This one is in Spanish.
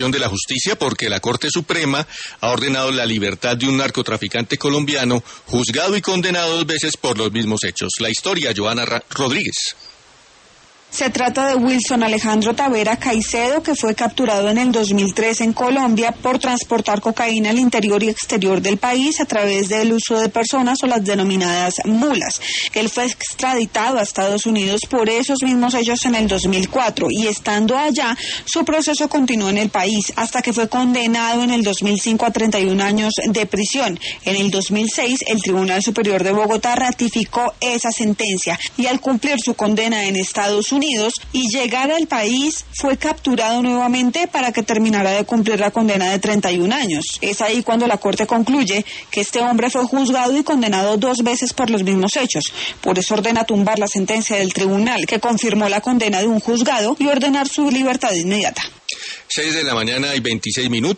de la justicia porque la Corte Suprema ha ordenado la libertad de un narcotraficante colombiano juzgado y condenado 2 veces por los mismos hechos. La historia, Joana Rodríguez. Se trata de Wilson Alejandro Tavera Caicedo, que fue capturado en el 2003 en Colombia por transportar cocaína al interior y exterior del país a través del uso de personas o las denominadas mulas. Él fue extraditado a Estados Unidos por esos mismos hechos en el 2004 y estando allá, su proceso continuó en el país hasta que fue condenado en el 2005 a 31 años de prisión. En el 2006, el Tribunal Superior de Bogotá ratificó esa sentencia y al cumplir su condena en Estados Unidos y llegar al país, fue capturado nuevamente para que terminara de cumplir la condena de 31 años. Es ahí cuando la Corte concluye que este hombre fue juzgado y condenado 2 veces por los mismos hechos. Por eso ordena tumbar la sentencia del tribunal, que confirmó la condena de un juzgado, y ordenar su libertad inmediata. 6 de la mañana y 26 minutos.